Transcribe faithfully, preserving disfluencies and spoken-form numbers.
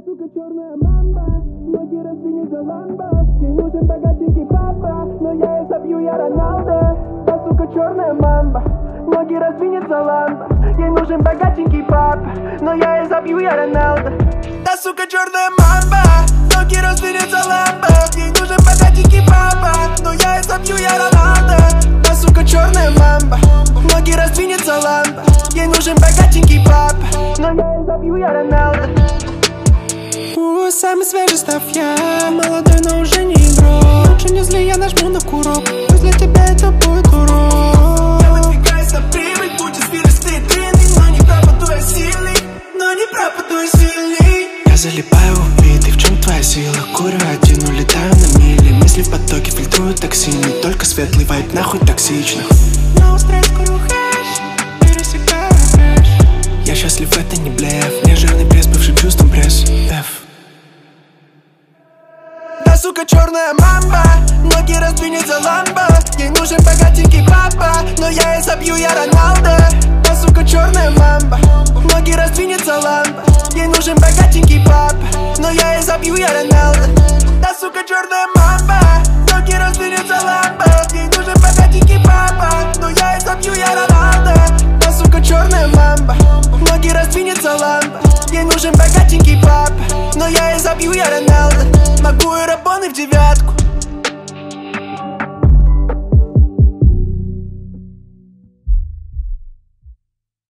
сука черная мамба, ноги раздвинет за ламбо. Ей нужен богатенький папа, но я и забью, я Роналдо. Да, сука черная мамба, ноги раздвинет за ламбо. Ей нужен богатенький папа, но я и забью, я Роналдо. Да, сука черная мамба, ноги раздвинет за ламбо. Ей нужен богатенький папа, но я и забью, я Роналдо. Да, сука черная мамба, ноги раздвинет за ламбо. Ей нужен богатенький папа, но я и забью, я Роналдо. У, самый свежий став я, молодой, но уже не игрок. Лучше не зли, я нажму на курок, пусть для тебя это будет урок. Я выдвигаюсь на прибыль, будь извилистый, длинный, но не пропаду я сильный, но не пропаду я сильный. Я залипаю убитый, в чем твоя сила? Курю один, улетаю на мили. Мысли в потоке фильтруют токсины, только светлый вайб нахуй токсичных. No стресс, курю хэш, пересекаю брешь. Я счастлив, это не блеф, не жирный пресс, бывший чувством пресс. F. Да, сука черная мамба, ноги раздвинет за ламбо. Ей нужен богатенький папа, но я и забью, я Роналдо. Да, сука черная мамба, ноги раздвинет за ламбо. Ей нужен богатенький папа, но я и забью, я Роналдо. Да, сука черная мамба, ноги раздвинет за ламбо. Ей нужен богатенький папа, но я и забью, я Роналдо. Да, сука черная мамба, ноги раздвинет за ламбо. Ей нужен богатенький папа, но я и забью, я Роналдо. Могу и рабоны в девятку,